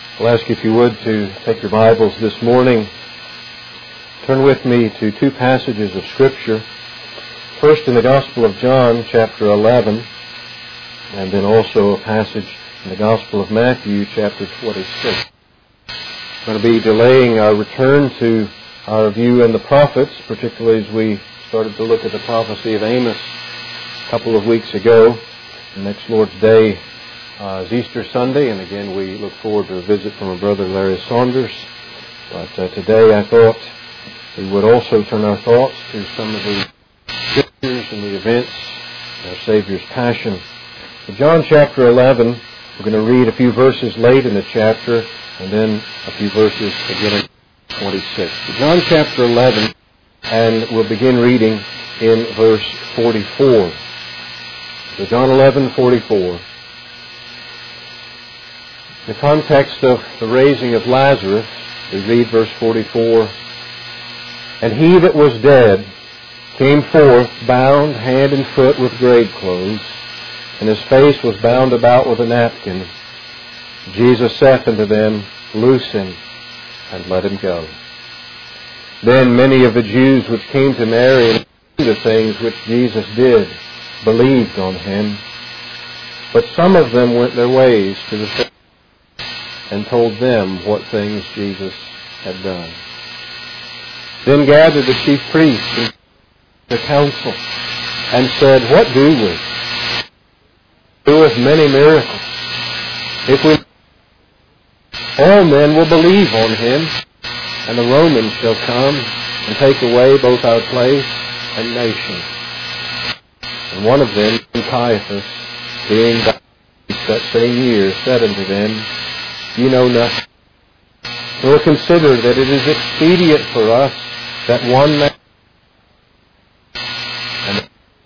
I'll ask you, if you would, to take your Bibles this morning. Turn with me to two passages of Scripture. First in the Gospel of John, chapter 11, and then also a passage in the Gospel of Matthew, chapter 26. I'm going to be delaying our return to our view in the prophets, particularly as we started to look at the prophecy of Amos a couple of weeks ago. The next Lord's Day is Easter Sunday, and again we look forward to a visit from our brother Larry Saunders. But today I thought we would also turn our thoughts to some of the scriptures and the events of our Savior's Passion. In John chapter 11, we're going to read a few verses late in the chapter, and then a few verses beginning 26. So John chapter 11, and we'll begin reading in verse 44. So John 11:44. The context of the raising of Lazarus, we read verse 44. And he that was dead came forth, bound hand and foot with grave clothes, and his face was bound about with a napkin. Jesus saith unto them, Loose him, and let him go. Then many of the Jews which came to Mary and the things which Jesus did believed on him. But some of them went their ways to the Pharisees and told them what things Jesus had done. Then gathered the chief priests and the council, and said, What do we? Doeth many miracles. If we, all men will believe on him, and the Romans shall come and take away both our place and nation. And one of them, Caiaphas, being that same year, said unto them, Ye know nothing, nor consider that it is expedient for us that one man, and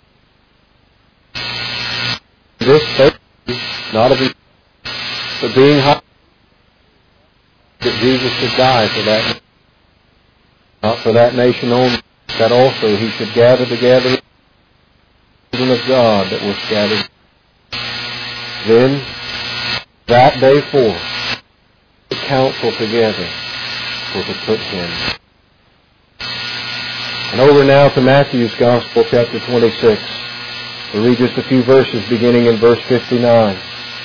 this faith, not of his, but being high, that Jesus should die for that, not for that nation only, that also he should gather together the children of God that were scattered. Then, that day forth, the council together for to put him. And over now to Matthew's Gospel, chapter 26. We'll read just a few verses beginning in verse 59.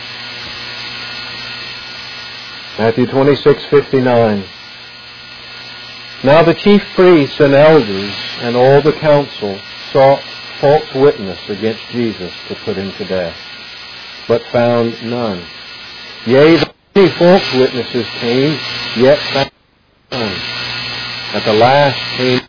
Matthew 26:59. Now the chief priests and elders and all the council sought false witness against Jesus to put him to death, but found none. Yea, many false witnesses came, yet found none. At the last came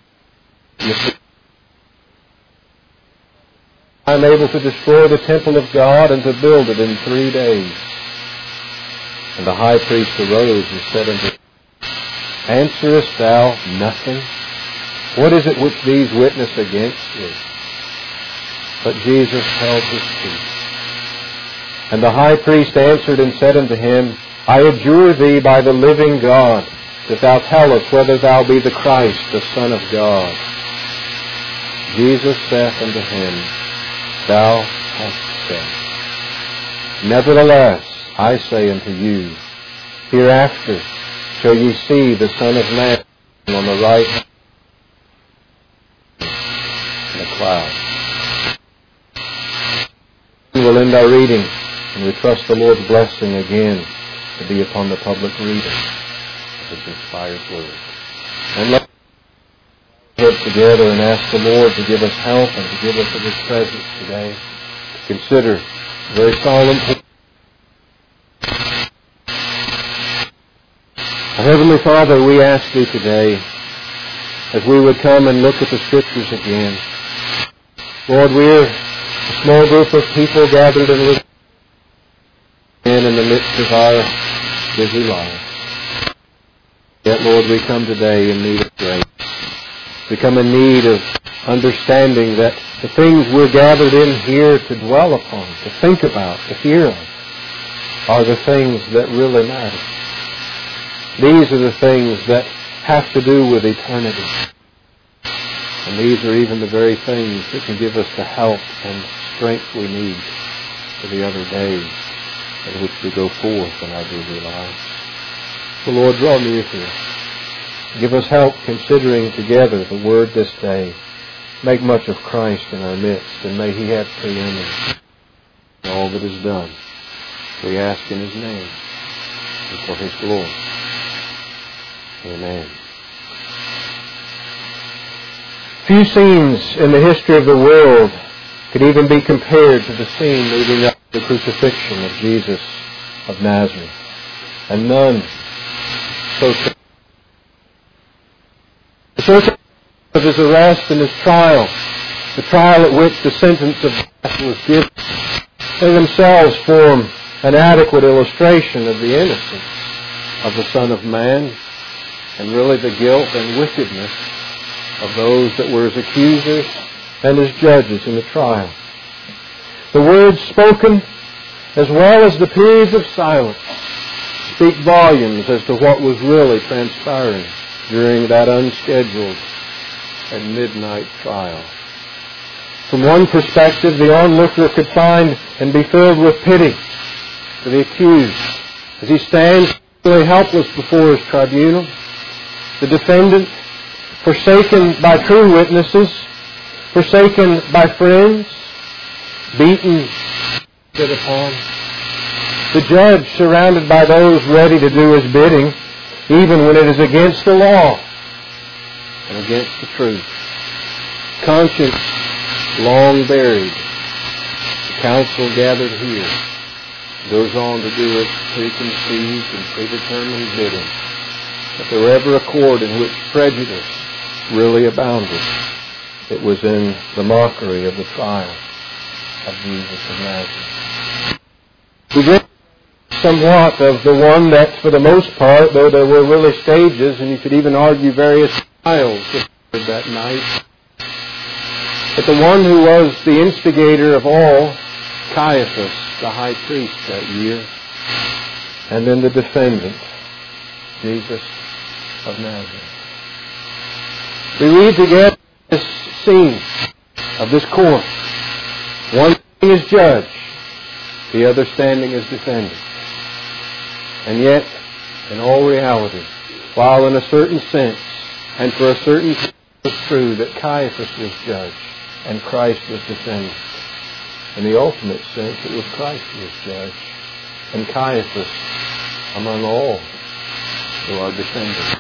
I am able to destroy the temple of God and to build it in 3 days. And the high priest arose and said unto him, Answerest thou nothing? What is it which these witness against thee? But Jesus held his peace. And the high priest answered and said unto him, I adjure thee by the living God, that thou tell us whether thou be the Christ, the Son of God. Jesus saith unto him, Thou hast said. Nevertheless, I say unto you, hereafter shall ye see the Son of Man on the right hand in the cloud. We will end our reading, and we trust the Lord's blessing again to be upon the public reading of His inspired word. And let us get together and ask the Lord to give us help and to give us of His presence today. To consider the very solemn point. Heavenly Father, we ask Thee today, as we would come and look at the Scriptures again. Lord, we're a small group of people gathered in the midst of our busy lives. Yet, Lord, we come today in need of grace. We come in need of understanding that the things we're gathered in here to dwell upon, to think about, to hear of, are the things that really matter. These are the things that have to do with eternity. And these are even the very things that can give us the help and strength we need for the other days in which we go forth in our daily lives. The Lord, draw near to us. Give us help considering together the Word this day. Make much of Christ in our midst, and may He have preeminence in all that is done. We ask in His name and for His glory. Amen. Few scenes in the history of the world could even be compared to the scene leading up to the crucifixion of Jesus of Nazareth. And none so of His arrest and His trial, the trial at which the sentence of death was given, they themselves form an adequate illustration of the innocence of the Son of Man and really the guilt and wickedness of those that were His accusers and His judges in the trial. The words spoken, as well as the periods of silence, speak volumes as to what was really transpiring during that unscheduled and midnight trial. From one perspective, the onlooker could find and be filled with pity for the accused as he stands really helpless before his tribunal. The defendant, forsaken by true witnesses, forsaken by friends, beaten, spit upon. The judge surrounded by those ready to do his bidding, even when it is against the law and against the truth. Conscience long buried. The council gathered here goes on to do its preconceived and predetermined bidding. If there were ever a court in which prejudice really abounded, it was in the mockery of the trial of Jesus of Nazareth. We get somewhat of the one that, for the most part, though there were really stages, and you could even argue various trials that night, but the one who was the instigator of all, Caiaphas, the high priest that year, and then the defendant, Jesus of Nazareth. We read together this scene of this court. One standing as judge, the other standing as defendant. And yet, in all reality, while in a certain sense, and for a certain time it was true that Caiaphas was judge and Christ was defendant, in the ultimate sense it was Christ who was judge and Caiaphas among all who are defendants.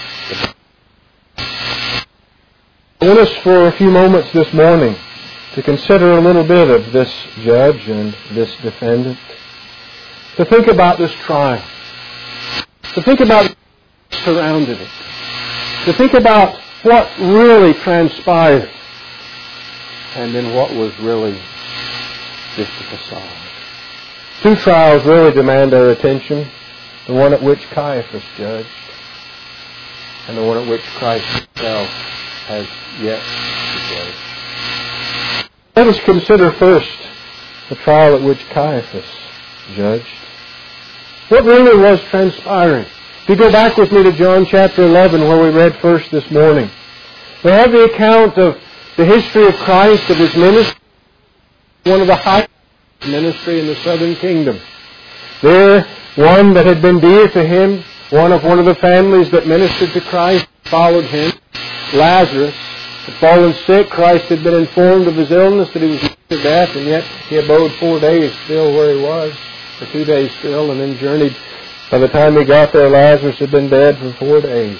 I want us for a few moments this morning to consider a little bit of this judge and this defendant. To think about this trial. To think about what surrounded it. To think about what really transpired. And then what was really just a facade. Two trials really demand our attention. The one at which Caiaphas judged. And the one at which Christ himself has yet to judge. Let us consider first the trial at which Caiaphas judged. What really was transpiring? If you go back with me to John chapter 11, where we read first this morning, we have the account of the history of Christ, of His ministry, one of the highest ministry in the southern kingdom. There, one that had been dear to Him, one of the families that ministered to Christ, followed Him, Lazarus, had fallen sick. Christ had been informed of his illness, that he was to death, and yet he abode 4 days still where he was, for 2 days still, and then journeyed. By the time he got there, Lazarus had been dead for 4 days.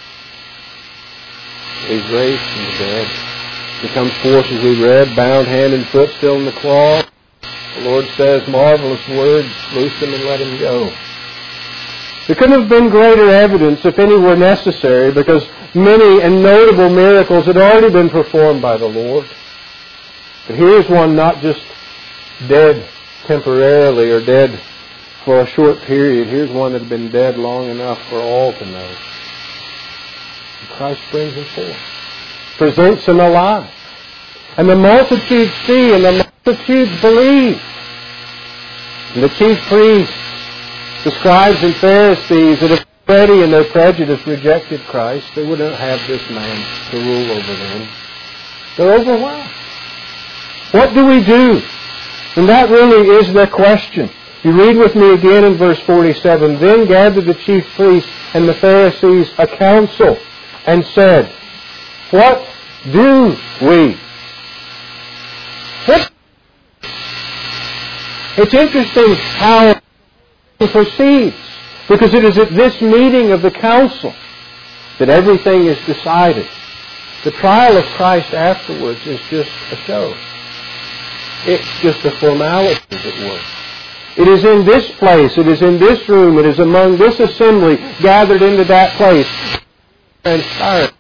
He's raised from the dead. He comes forth, as we read, bound hand and foot, still in the claw. The Lord says, marvelous words, loose him and let him go. There couldn't have been greater evidence, if any were necessary, because many and notable miracles had already been performed by the Lord. But here's one not just dead temporarily or dead for a short period. Here's one that had been dead long enough for all to know. And Christ brings him forth, presents him alive. And the multitudes see, and the multitudes believe. And the chief priests, the scribes and Pharisees that have already in their prejudice rejected Christ, they wouldn't have this man to rule over them. They're overwhelmed. What do we do? And that really is the question. You read with me again in verse 47. Then gathered the chief priests and the Pharisees a council and said, what do we? It's interesting how it proceeds, because it is at this meeting of the council that everything is decided. The trial of Christ afterwards is just a show. It's just a formality, as it were. It is in this place, it is in this room, it is among this assembly gathered into that place. Transpired.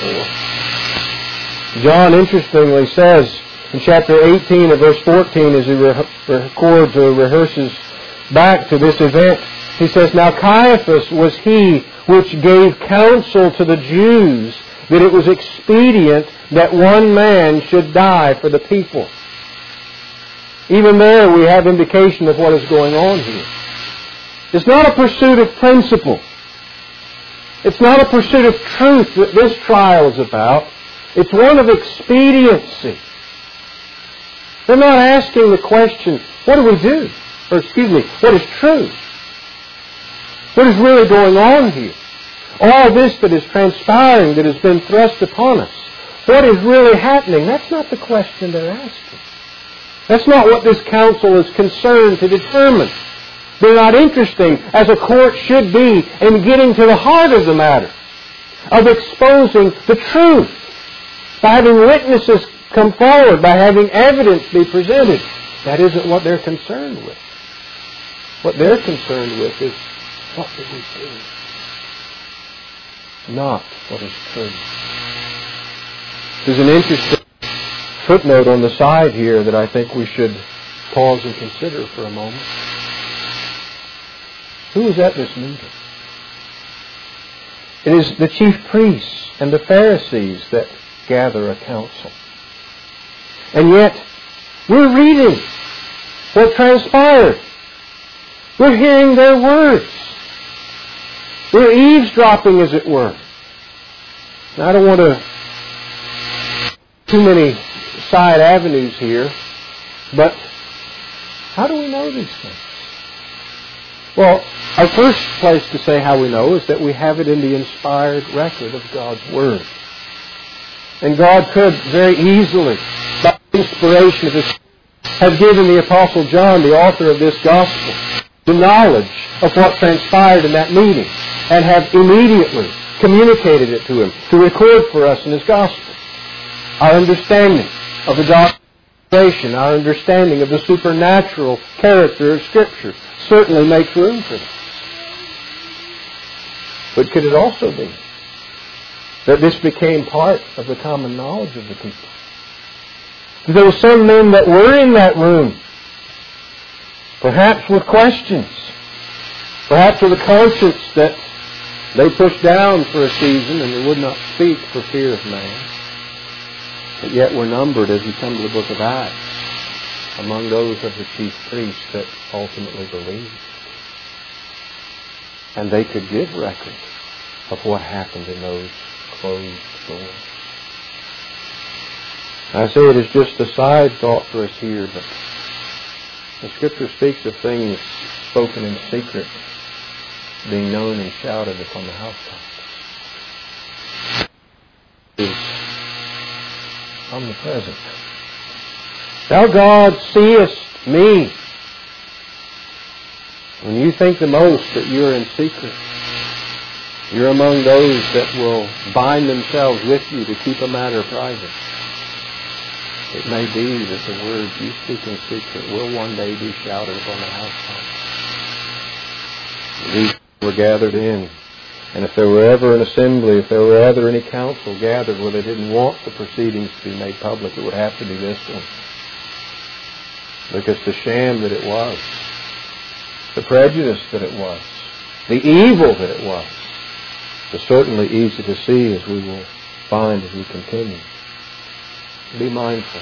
John interestingly says in chapter 18 of verse 14, as he records or rehearses back to this event, he says, Now Caiaphas was he which gave counsel to the Jews that it was expedient that one man should die for the people. Even there we have indication of what is going on here. It's not a pursuit of principle. It's not a pursuit of truth that this trial is about. It's one of expediency. They're not asking the question, what do we do? Or what is true? What is really going on here? All this that is transpiring, that has been thrust upon us. What is really happening? That's not the question they're asking. That's not what this council is concerned to determine. They're not interested, as a court should be, in getting to the heart of the matter, of exposing the truth, by having witnesses come forward, by having evidence be presented. That isn't what they're concerned with. What they're concerned with is, what did we do? Not what is true. There's an interesting footnote on the side here that I think we should pause and consider for a moment. Who was at this meeting? It is the chief priests and the Pharisees that gather a council. And yet, we're reading what transpired. We're hearing their words. We're eavesdropping, as it were. Now, I don't want to too many side avenues here, but how do we know these things? Well, our first place to say how we know is that we have it in the inspired record of God's Word. And God could very easily, by inspiration of His, have given the Apostle John, the author of this Gospel, the knowledge of what transpired in that meeting, and have immediately communicated it to him, to record for us in His Gospel. Our understanding of the doctrine, our understanding of the supernatural character of Scripture certainly makes room for this. But could it also be that this became part of the common knowledge of the people? There were some men that were in that room, perhaps with questions, perhaps with a conscience that they pushed down for a season and they would not speak for fear of man. But yet were numbered, as you come to the book of Acts, among those of the chief priests that ultimately believed. And they could give record of what happened in those closed doors. I say it is just a side thought for us here, but the Scripture speaks of things spoken in secret being known and shouted upon the housetops. Is omnipresent. Thou God seest me. When you think the most that you're in secret, you're among those that will bind themselves with you to keep a matter private. It may be that the words you speak in secret will one day be shouted upon the housetops. These were gathered in. And if there were ever an assembly, if there were ever any council gathered where they didn't want the proceedings to be made public, it would have to be this one. Because the sham that it was, the prejudice that it was, the evil that it was certainly easy to see, as we will find as we continue. Be mindful.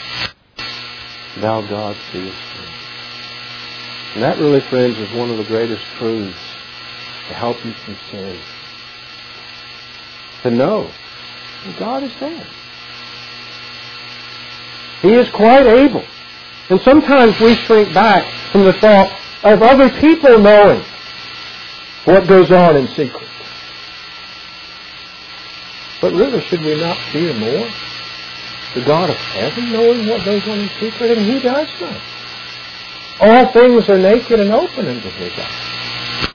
Thou God seest me. And that really, friends, is one of the greatest truths to help you from sin. To know that God is there. He is quite able. And sometimes we shrink back from the thought, of other people knowing what goes on in secret. But really, should we not fear more the God of heaven knowing what goes on in secret? And He does know. All things are naked and open unto His eyes.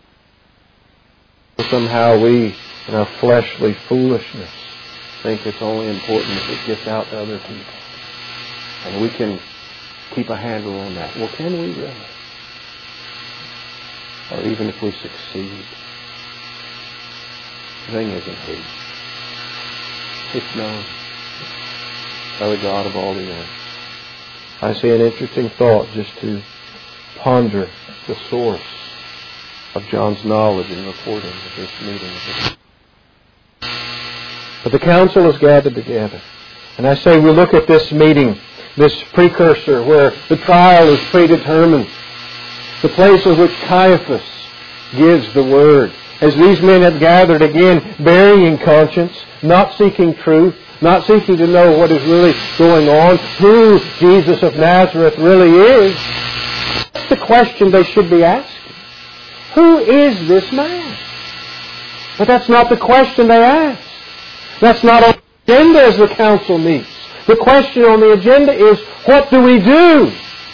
Somehow we, in our fleshly foolishness, think it's only important if it gets out to other people. And we can keep a handle on that. Well, can we really? Or even if we succeed, the thing isn't He. It's known by the God of all the earth. I see an interesting thought just to ponder the source of John's knowledge and reporting of this meeting. But the council is gathered together. And I say we look at this meeting, this precursor where the trial is predetermined, the place of which Caiaphas gives the word. As these men have gathered again, burying conscience, not seeking truth, not seeking to know what is really going on, who Jesus of Nazareth really is. That's the question they should be asking. Who is this man? But that's not the question they ask. That's not on the agenda as the council meets. The question on the agenda is, what do we do?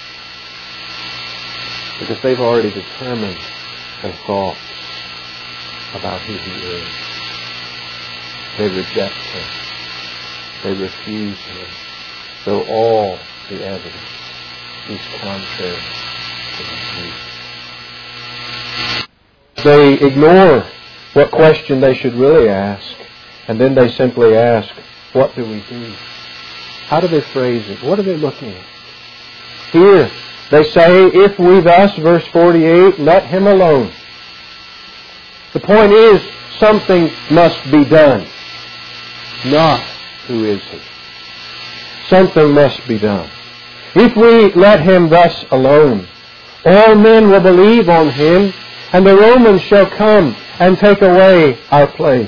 Because they've already determined their thoughts about who He is. They reject Him. They refuse Him. Though all the evidence is contrary to the truth. They ignore what question they should really ask, and then they simply ask, what do we do? How do they phrase it? What are they looking at? Here, they say, if we thus, verse 48, let Him alone. The point is, something must be done. Not, who is He? Something must be done. If we let Him thus alone, all men will believe on Him, and the Romans shall come and take away our place.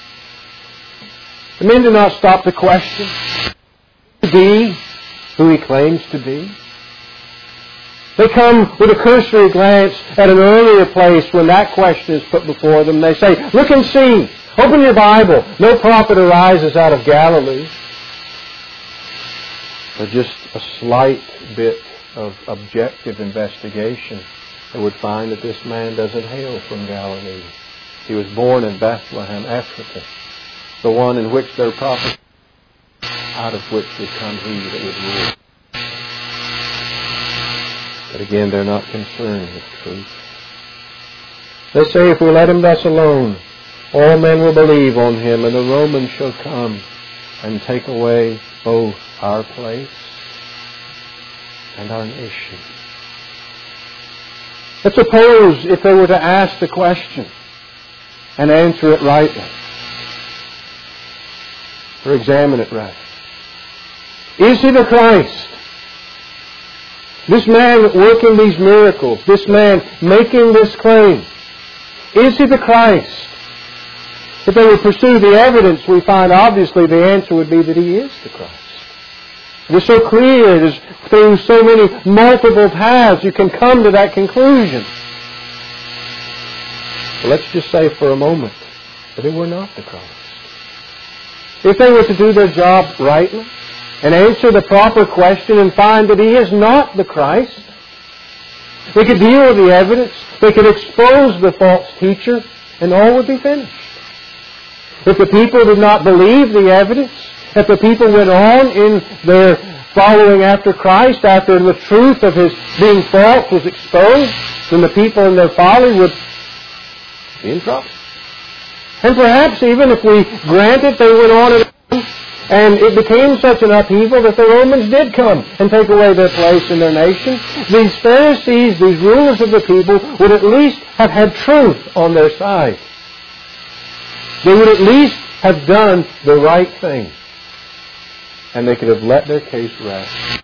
The men do not stop to question to be who He claims to be. They come with a cursory glance at an earlier place when that question is put before them. They say, look and see. Open your Bible. No prophet arises out of Galilee. But just a slight bit of objective investigation, they would find that this man doesn't hail from Galilee. He was born in Bethlehem, Ephrathah, the one in which their prophet, out of which would come He that would rule. But again, they're not concerned with truth. They say, if we let Him thus alone, all men will believe on Him, and the Romans shall come and take away both our place and our nation. Let's suppose if they were to ask the question and answer it rightly, or examine it right. Is He the Christ? This man working these miracles, this man making this claim, is He the Christ? If they would pursue the evidence, we find obviously the answer would be that He is the Christ. It is so clear, it is through so many multiple paths you can come to that conclusion. But let's just say for a moment that He were not the Christ. If they were to do their job rightly and answer the proper question and find that He is not the Christ, they could deal with the evidence, they could expose the false teacher, and all would be finished. If the people did not believe the evidence, if the people went on in their following after Christ, after the truth of His being false was exposed, then the people in their folly would be in trouble. And perhaps even if we grant it, they went on and it became such an upheaval that the Romans did come and take away their place in their nation. These Pharisees, these rulers of the people, would at least have had truth on their side. They would at least have done the right thing. And they could have let their case rest.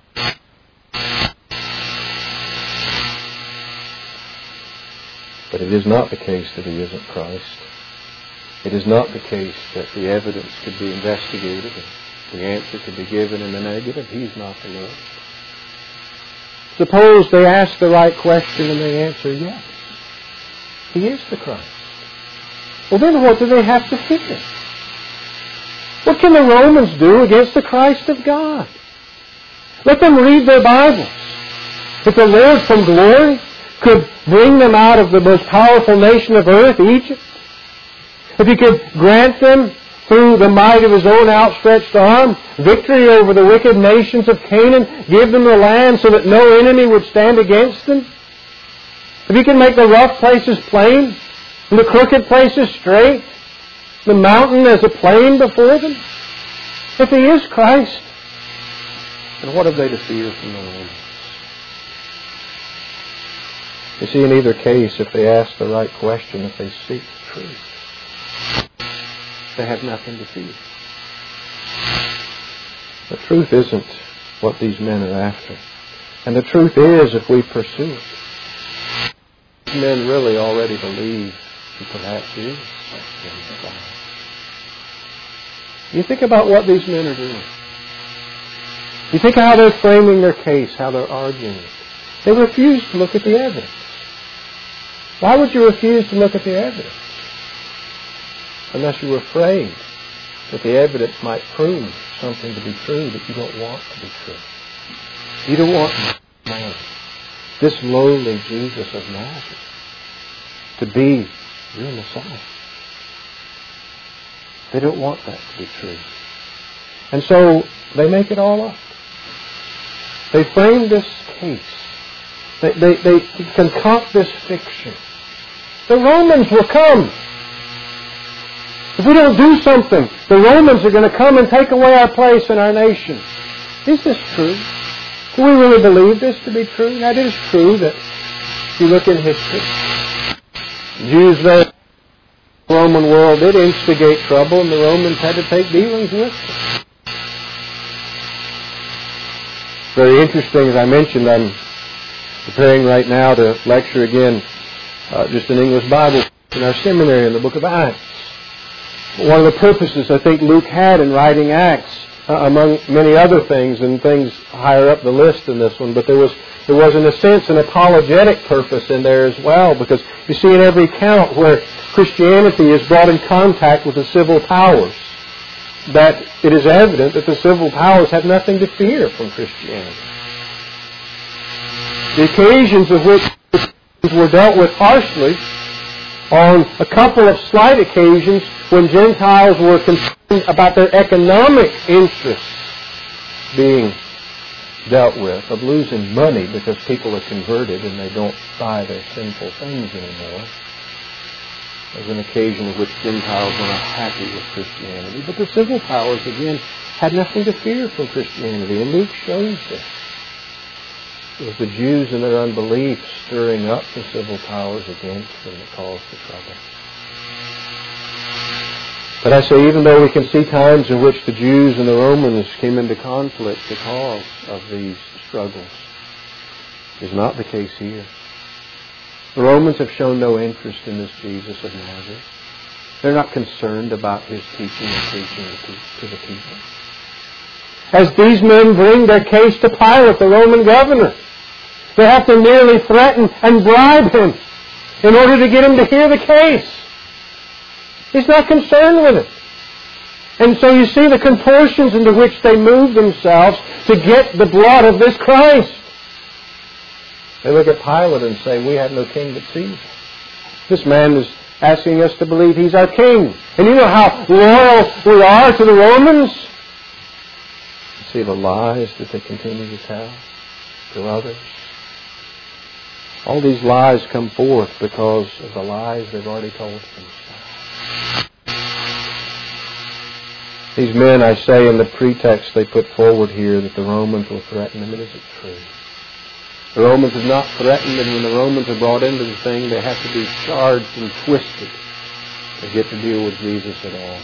But it is not the case that He isn't Christ. It is not the case that the evidence could be investigated and the answer could be given in the negative. He's not the Lord. Suppose they ask the right question and they answer yes. He is the Christ. Well, then what do they have to fear? What can the Romans do against the Christ of God? Let them read their Bibles. If the Lord from glory could bring them out of the most powerful nation of earth, Egypt, if He could grant them, through the might of His own outstretched arm, victory over the wicked nations of Canaan, give them the land so that no enemy would stand against them, if He can make the rough places plain, and the crooked places straight, the mountain as a plain before them, if He is Christ, then what have they to fear from the Romans? You see, in either case, if they ask the right question, if they seek truth, they have nothing to fear. The truth isn't what these men are after. And the truth is, if we pursue it, these men really already believe He perhaps is the Messiah. You think about what these men are doing. You think how they're framing their case, how they're arguing it. They refuse to look at the evidence. Why would you refuse to look at the evidence? Unless you were afraid that the evidence might prove something to be true that you don't want to be true. You don't want this lowly Jesus of Nazareth to be your Messiah. They don't want that to be true. And so they make it all up. They frame this case. They concoct this fiction. The Romans will come. If we don't do something, the Romans are going to come and take away our place in our nation. Is this true? Do we really believe this to be true? Now, it is true that if you look in history, Jews there in the Roman world did instigate trouble, and the Romans had to take dealings with them. Very interesting, as I mentioned, I'm preparing right now to lecture again just an English Bible in our seminary in the book of Acts. One of the purposes I think Luke had in writing Acts, among many other things, and things higher up the list than this one, but there was in a sense an apologetic purpose in there as well, because you see in every account where Christianity is brought in contact with the civil powers, that it is evident that the civil powers have nothing to fear from Christianity. The occasions of which were dealt with harshly on a couple of slight occasions when Gentiles were concerned about their economic interests being dealt with, of losing money because people are converted and they don't buy their sinful things anymore. There's an occasion in which Gentiles were not happy with Christianity. But the civil powers, again, had nothing to fear from Christianity. And Luke shows this. It was the Jews and their unbelief stirring up the civil powers against them that caused the trouble. But I say, even though we can see times in which the Jews and the Romans came into conflict because of these struggles, is not the case here. The Romans have shown no interest in this Jesus of Nazareth. They're not concerned about His teaching and preaching to the people. As these men bring their case to Pilate, the Roman governor, they have to merely threaten and bribe him in order to get him to hear the case. He's not concerned with it. And so you see the contortions into which they move themselves to get the blood of this Christ. They look at Pilate and say, we have no king but Caesar. This man is asking us to believe he's our king. And you know how loyal we are to the Romans? You see the lies that they continue to tell to others. All these lies come forth because of the lies they've already told themselves. These men, I say, in the pretext they put forward here that the Romans will threaten them, it isn't true. The Romans have not threatened, and when the Romans are brought into the thing, they have to be charged and twisted to get to deal with Jesus at all.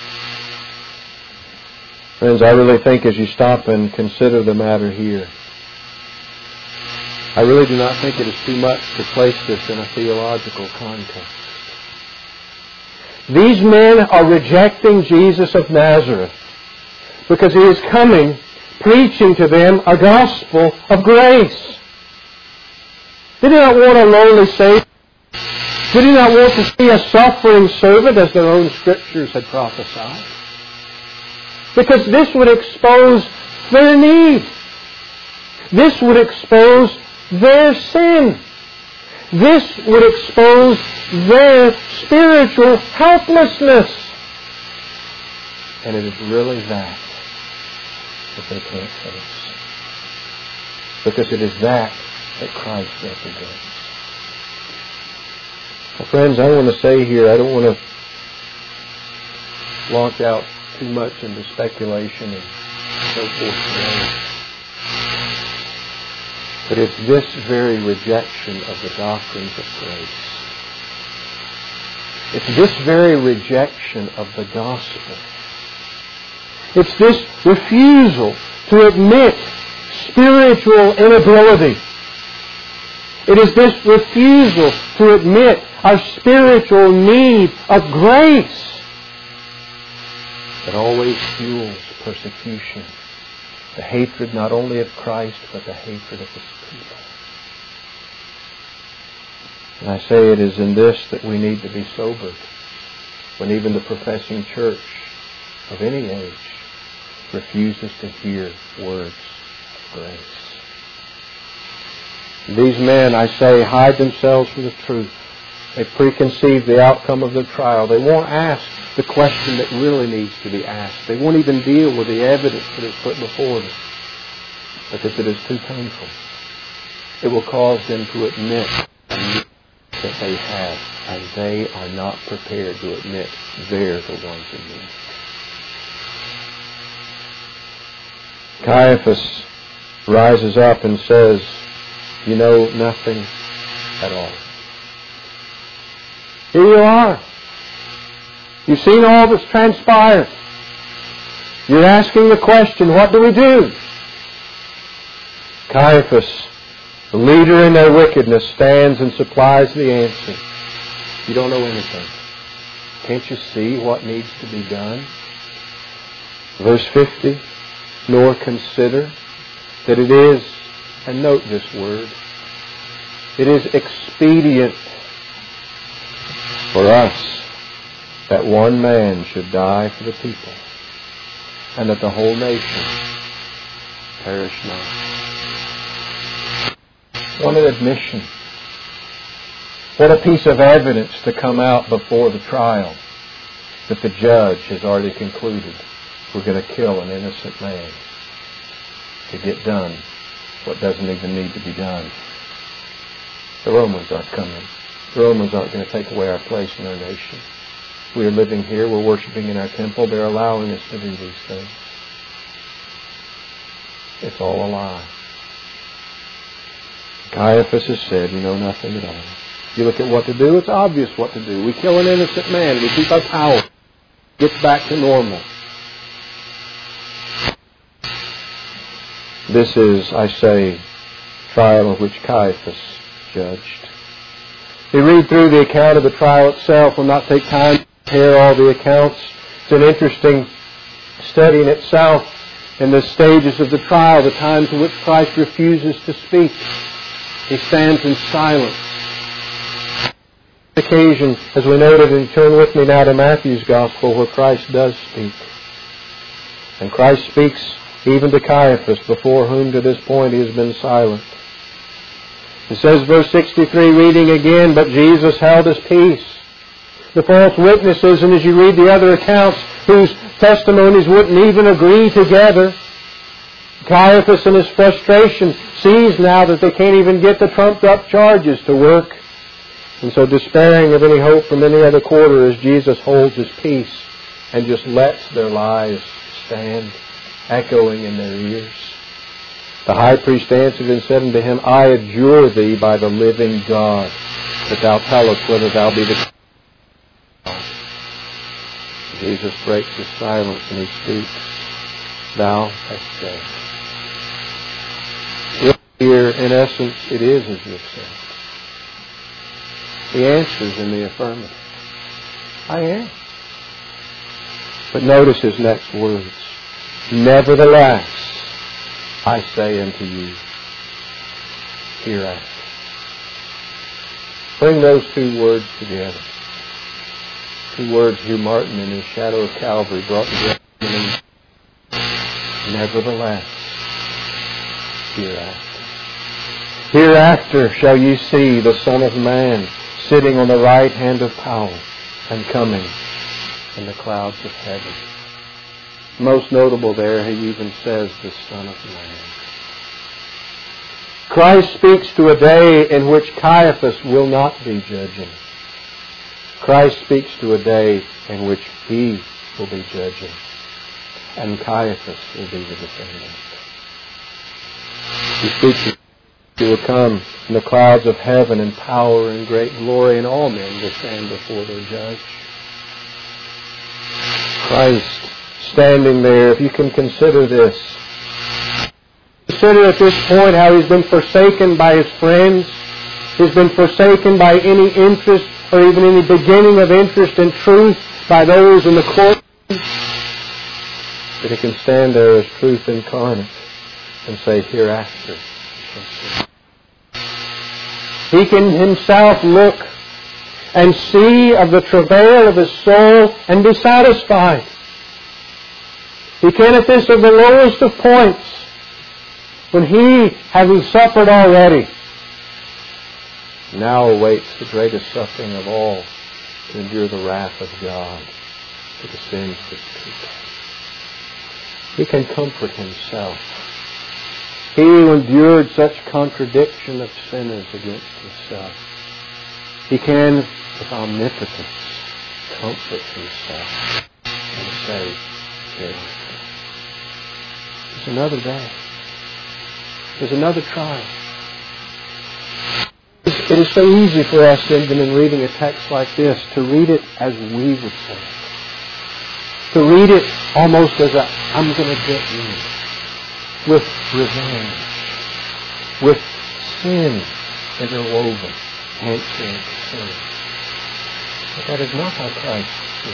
Friends, I really think as you stop and consider the matter here, I really do not think it is too much to place this in a theological context. These men are rejecting Jesus of Nazareth because He is coming preaching to them a gospel of grace. They did not want a lowly Savior. They did not want to see a suffering servant as their own Scriptures had prophesied. Because this would expose their need. This would expose their sin. This would expose their spiritual helplessness. And it is really that they can't face. Because it is that Christ represents. Well, friends, I want to say here, I don't want to launch out too much into speculation and so forth today. But it's this very rejection of the doctrines of grace. It's this very rejection of the gospel. It's this refusal to admit spiritual inability. It is this refusal to admit our spiritual need of grace that always fuels persecution. The hatred not only of Christ, but the hatred of His people. And I say it is in this that we need to be sobered. When even the professing church of any age refuses to hear words of grace. These men, I say, hide themselves from the truth. They preconceive the outcome of their trial. They won't ask the question that really needs to be asked. They won't even deal with the evidence that is put before them, because it is too painful. It will cause them to admit that they have, and they are not prepared to admit they're the ones in need. Caiaphas rises up and says, "You know nothing at all. Here you are. You've seen all that's transpired. You're asking the question, what do we do?" Caiaphas, the leader in their wickedness, stands and supplies the answer. You don't know anything. Can't you see what needs to be done? Verse 50, nor consider that it is, and note this word, it is expedient for us that one man should die for the people, and that the whole nation perish not. What an admission. What a piece of evidence to come out before the trial, that the judge has already concluded we're going to kill an innocent man to get done what doesn't even need to be done. The Romans aren't coming. The Romans aren't going to take away our place in our nation. We are living here. We're worshiping in our temple. They're allowing us to do these things. It's all a lie. Caiaphas has said, you know nothing at all. You look at what to do, it's obvious what to do. We kill an innocent man. We keep our power. Gets back to normal. This is, I say, trial of which Caiaphas judged. We read through the account of the trial itself. We'll not take time to compare all the accounts. It's an interesting study in itself in the stages of the trial, the times in which Christ refuses to speak. He stands in silence. Occasion, as we noted, and turn with me now to Matthew's Gospel, where Christ does speak. And Christ speaks even to Caiaphas, before whom to this point he has been silent. It says, verse 63, reading again, but Jesus held his peace. The false witnesses, and as you read the other accounts, whose testimonies wouldn't even agree together, Caiaphas in his frustration sees now that they can't even get the trumped up charges to work. And so despairing of any hope from any other quarter, as Jesus holds his peace and just lets their lies stand, echoing in their ears. The high priest answered and said unto him, I adjure thee by the living God, that thou tell us whether thou be the God. Jesus breaks his silence and he speaks, thou hast said. Here, in essence, it is as you've said. He answers in the affirmative. I am. But notice his next words. Nevertheless, I say unto you, hereafter. Bring those two words together. Two words Hugh Martin in his Shadow of Calvary brought together. Nevertheless, hereafter. Hereafter shall ye see the Son of Man sitting on the right hand of power and coming in the clouds of heaven. Most notable there, he even says the Son of Man. Christ speaks to a day in which Caiaphas will not be judging. Christ speaks to a day in which He will be judging. And Caiaphas will be the defendant. He speaks He will come in the clouds of heaven in power and great glory, and all men will stand before their judge. Christ standing there, if you can consider this. Consider at this point how He's been forsaken by His friends. He's been forsaken by any interest or even any beginning of interest in truth by those in the court. But He can stand there as truth incarnate and say, hereafter. He can Himself look and see of the travail of His soul and be satisfied. He can at this of the lowest of points, when He, having suffered already, now awaits the greatest suffering of all to endure the wrath of God for the sins of His people. He can comfort Himself. He who endured such contradiction of sinners against Himself. He can, with omnipotence, comfort Himself and say, hereafter. There's another day. There's another trial. It is so easy for us, even in reading a text like this, to read it as we would say it. To read it almost as a, I'm going to get you. With revenge. With sin interwoven. Answering sin. But that is not how Christ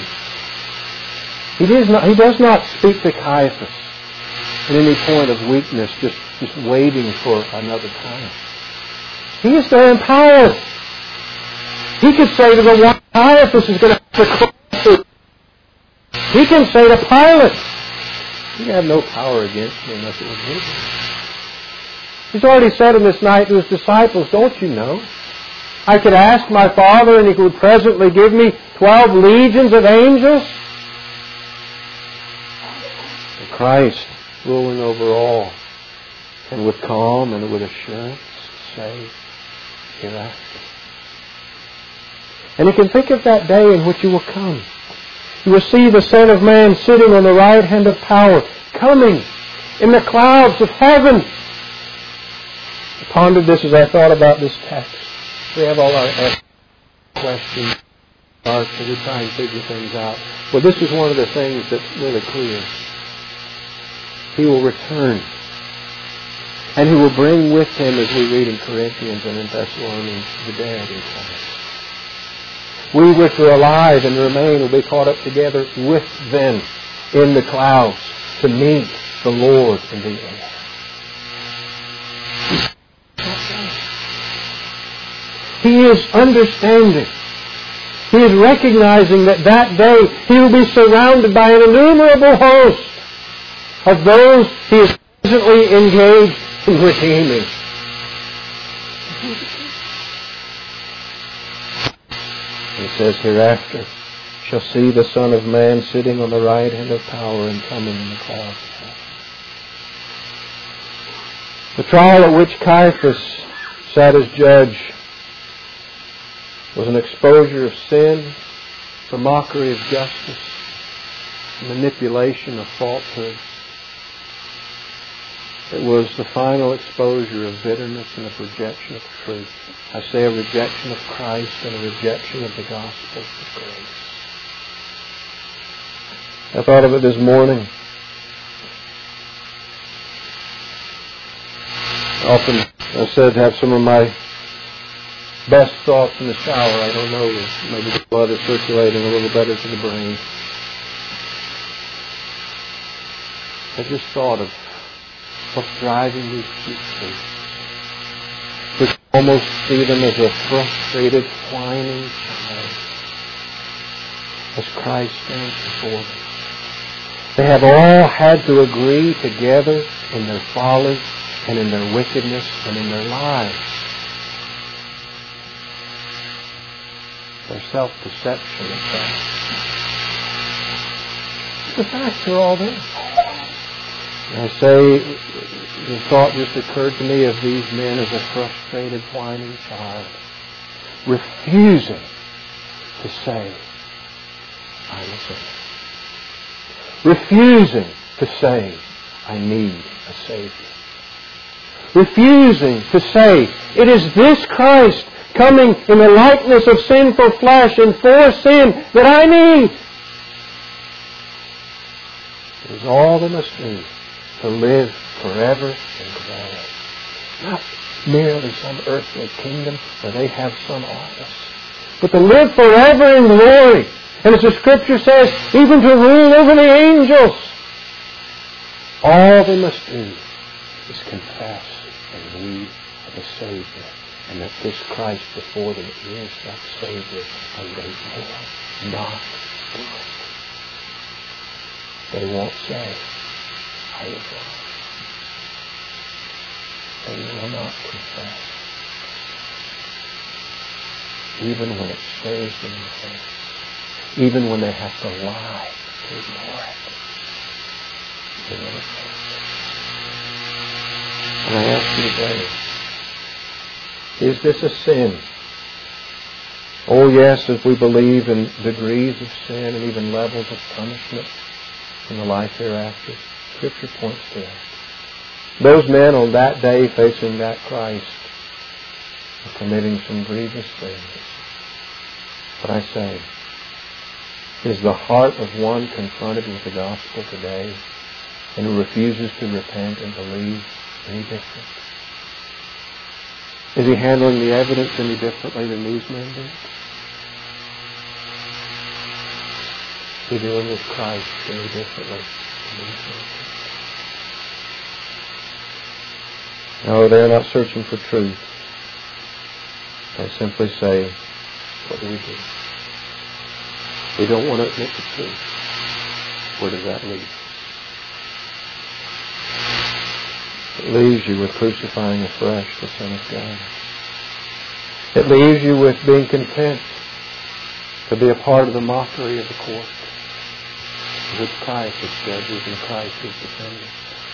speaks. He does not speak to Caiaphas at any point of weakness, just waiting for another time. He is there in power. He could say to the one Caiaphas is going to have to cross through. He can say to Pilate, you have no power against me unless it was given. He's already said in this night to His disciples, don't you know? I could ask my Father and He would presently give me 12 legions of angels. And Christ, ruling over all, and with calm and with assurance, say, hereafter. And He can think of that day in which He will come. You will see the Son of Man sitting on the right hand of power, coming in the clouds of heaven. I pondered this as I thought about this text. We have all our questions, so we try and figure things out. Well, this is one of the things that's really clear. He will return. And He will bring with Him, as we read in Corinthians and in Thessalonians, the dead in Christ. We which are alive and remain will be caught up together with them in the clouds to meet the Lord in the air. He is understanding. He is recognizing that that day He will be surrounded by an innumerable host of those He is presently engaged in redeeming. He says, hereafter shall see the Son of Man sitting on the right hand of power and coming in the clouds of heaven. The trial at which Caiaphas sat as judge was an exposure of sin, the mockery of justice, manipulation of falsehood. It was the final exposure of bitterness and of rejection of truth. I say a rejection of Christ and a rejection of the gospel of grace. I thought of it this morning. Often I said to have some of my best thoughts in the shower. I don't know, maybe the blood is circulating a little better to the brain. I just thought of what's driving these people. Which almost see them as a frustrated, whining child as Christ stands before them. They have all had to agree together in their folly and in their wickedness and in their lives. Their self-deception is that. The facts are all there. And I say, the thought just occurred to me of these men as a frustrated, whining child, refusing to say, I'm a sinner. Refusing to say, I need a Savior. Refusing to say, it is this Christ coming in the likeness of sinful flesh and for sin that I need. It is all they must do to live forever in glory. Not merely some earthly kingdom where they have some office, but to live forever in glory. And as the Scripture says, even to rule over the angels. All they must do is confess their need of a Savior, and that this Christ before them is that Savior, and they will not do it. They won't say, I was wrong. They will not confess. Even when it stares them in the face. Even when they have to lie to ignore it. They will say. And I ask you today, is this a sin? Oh yes, if we believe in degrees of sin and even levels of punishment in the life hereafter, Scripture points to that. Those men on that day facing that Christ are committing some grievous sins. But I say, is the heart of one confronted with the gospel today and who refuses to repent and believe any different? Is he handling the evidence any differently than these men did? Is he dealing with Christ any differently than these men did? No, they're not searching for truth. They simply say, what do we do? They don't want to admit the truth. Where does that lead? It leaves you with crucifying afresh the Son of God. It leaves you with being content to be a part of the mockery of the court, in which Christ is judges and Christ is defendant.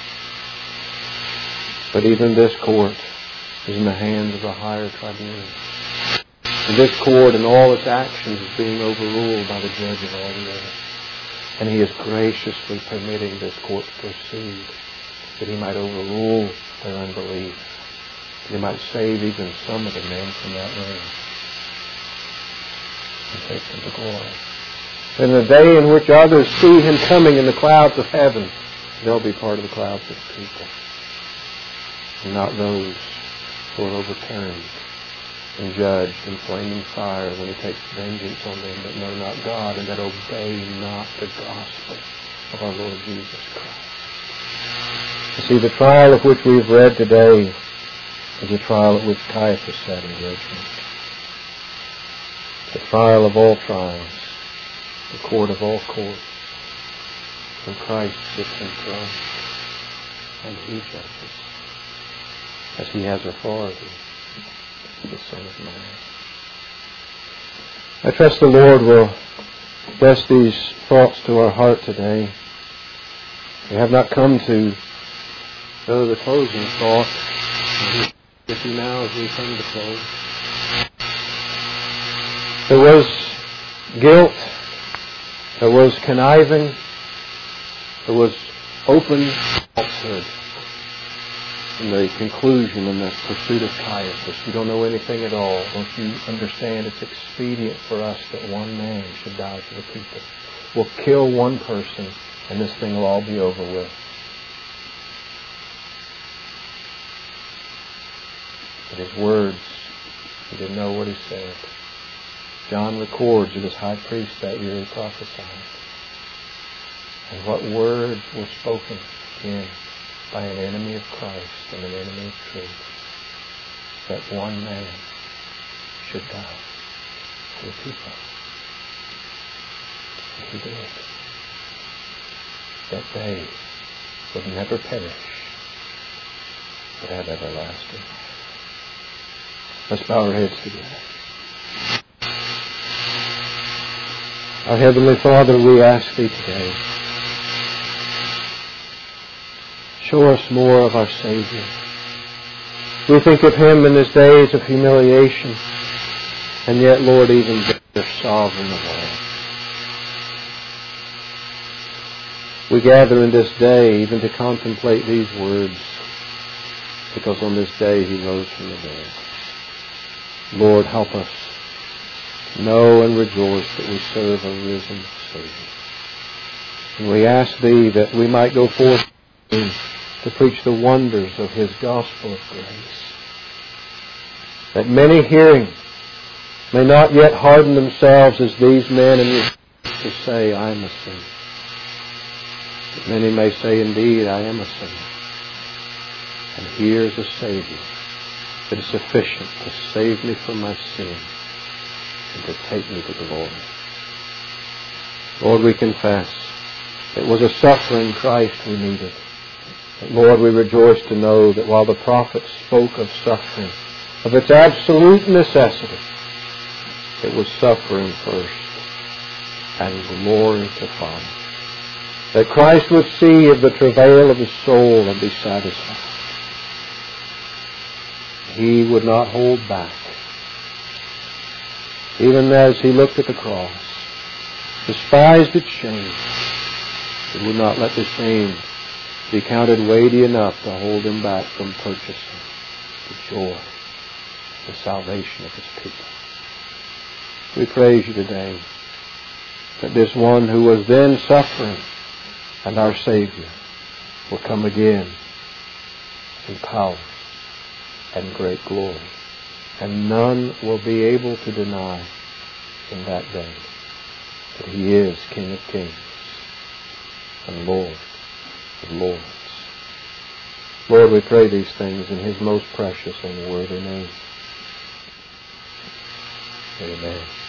But even this court is in the hands of a higher tribunal. And this court and all its actions is being overruled by the judge of all the earth. And he is graciously permitting this court to proceed, that he might overrule their unbelief, that he might save even some of the men from that reign and take them to glory. In the day in which others see him coming in the clouds of heaven, they'll be part of the clouds of people, and not those who are overturned and judged in flaming fire when he takes vengeance on them that know not God and that obey not the gospel of our Lord Jesus Christ. You see, the trial of which we've read today is a trial at which Caiaphas sat in judgment. The trial of all trials, the court of all courts, when Christ sits enthroned and he judges as he has authority, the Son of Man. I trust the Lord will bless these thoughts to our heart today. We have not come to the closing thought. With you now as we come to close. There was guilt. There was conniving. There was open falsehood in the conclusion and the pursuit of Caiaphas. You don't know anything at all. Don't you understand it's expedient for us that one man should die for the people? We'll kill one person and this thing will all be over with. But his words, he didn't know what he said. John records that as high priest that year he prophesied. And what words were spoken again by an enemy of Christ and an enemy of truth. that one man should die for people. And He did. That they would never perish, but have everlasting life. Let's bow our heads together. Our Heavenly Father, we ask Thee today, show us more of our Savior. We think of Him in His days of humiliation, and yet, Lord, even the sovereign of all. We gather in this day even to contemplate these words, because on this day He rose from the dead. Lord, help us know and rejoice that we serve a risen Savior. And we ask Thee that we might go forth to preach the wonders of His gospel of grace, that many hearing may not yet harden themselves as these men and to say, I am a sinner. But many may say, indeed, I am a sinner. And here is a Savior that is sufficient to save me from my sin and to take me to glory. Lord, we confess it was a suffering Christ we needed. But Lord, we rejoice to know that while the prophets spoke of suffering, of its absolute necessity, it was suffering first and glory to follow. That Christ would see of the travail of His soul and be satisfied. He would not hold back. Even as He looked at the cross, despised its shame, He would not let the shame be counted weighty enough to hold Him back from purchasing the joy, the salvation of His people. We praise You today that this one who was then suffering and our Savior will come again in power and great glory. And none will be able to deny in that day that He is King of Kings and Lord of Lords. Lord, we pray these things in His most precious and worthy name. Amen.